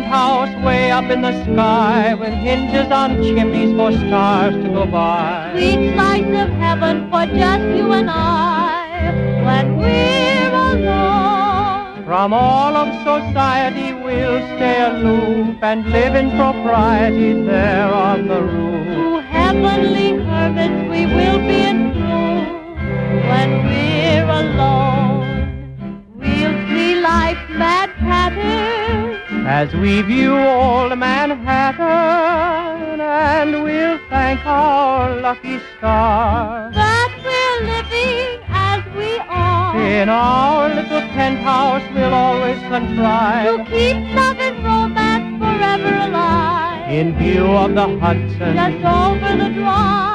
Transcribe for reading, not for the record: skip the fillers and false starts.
penthouse way up in the sky, with hinges on chimneys for stars to go by. Sweet slice of heaven for just you and I, when we're alone. From all of society we'll stay aloof and live in propriety there on the roof. To heavenly hermits we will be enthroned when we're alone. We'll see life's mad pattern as we view old Manhattan, and we'll thank our lucky stars that we're living as we are. In our little penthouse we'll always contrive to keep love and romance forever alive. In view of the Hudson just over the drive.